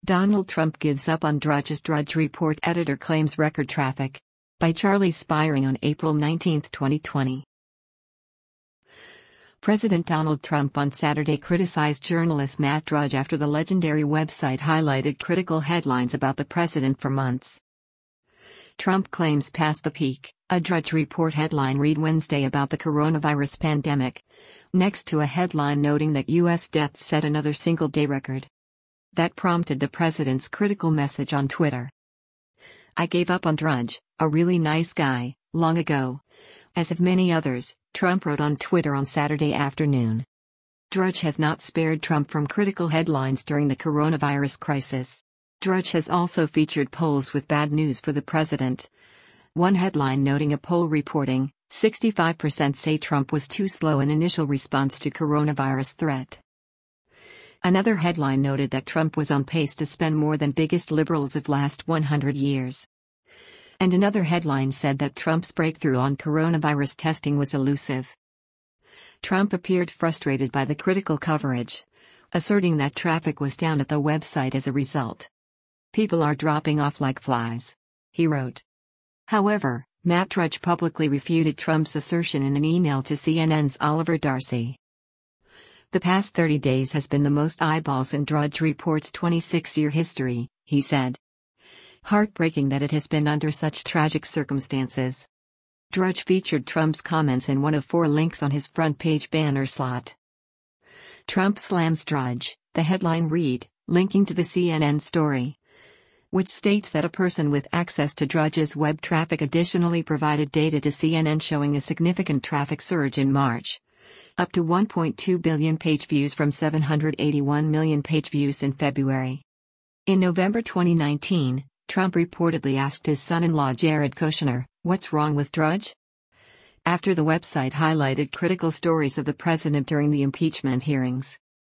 Donald Trump gives up on Drudge's Drudge Report editor claims record traffic. By Charlie Spiring on April 19, 2020. President Donald Trump on Saturday criticized journalist Matt Drudge after the legendary website highlighted critical headlines about the president for months. Trump claims past the peak, a Drudge Report headline read Wednesday about the coronavirus pandemic, next to a headline noting that U.S. deaths set another single-day record. That prompted the president's critical message on Twitter. "I gave up on Drudge, a really nice guy, long ago. As have many others," Trump wrote on Twitter on Saturday afternoon. Drudge has not spared Trump from critical headlines during the coronavirus crisis. Drudge has also featured polls with bad news for the president. One headline noting a poll reporting, 65% say Trump was too slow in initial response to coronavirus threat. Another headline noted that Trump was on pace to spend more than biggest liberals of last 100 years. And another headline said that Trump's breakthrough on coronavirus testing was elusive. Trump appeared frustrated by the critical coverage, asserting that traffic was down at the website as a result. "People are dropping off like flies," he wrote. However, Matt Drudge publicly refuted Trump's assertion in an email to CNN's Oliver Darcy. "The past 30 days has been the most eyeballs in Drudge Report's 26-year history," he said. "Heartbreaking that it has been under such tragic circumstances." Drudge featured Trump's comments in one of 4 links on his front page banner slot. Trump slams Drudge, the headline read, linking to the CNN story, which states that a person with access to Drudge's web traffic additionally provided data to CNN showing a significant traffic surge in March. Up to 1.2 billion page views from 781 million page views in February. In November 2019, Trump reportedly asked his son-in-law Jared Kushner, "What's wrong with Drudge?" after the website highlighted critical stories of the president during the impeachment hearings.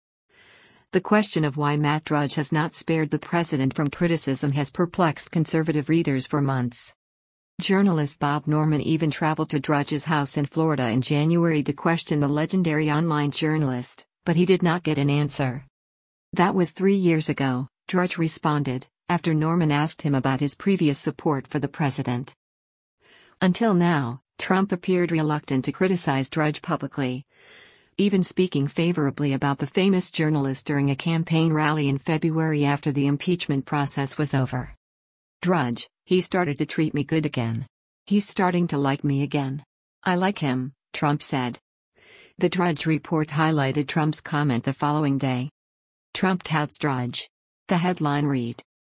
The question of why Matt Drudge has not spared the president from criticism has perplexed conservative readers for months. Journalist Bob Norman even traveled to Drudge's house in Florida in January to question the legendary online journalist, but he did not get an answer. "That was 3 years ago," Drudge responded, after Norman asked him about his previous support for the president. Until now, Trump appeared reluctant to criticize Drudge publicly, even speaking favorably about the famous journalist during a campaign rally in February after the impeachment process was over. "Drudge, he started to treat me good again. He's starting to like me again. I like him," Trump said. The Drudge Report highlighted Trump's comment the following day. "Trump touts Drudge." The headline read,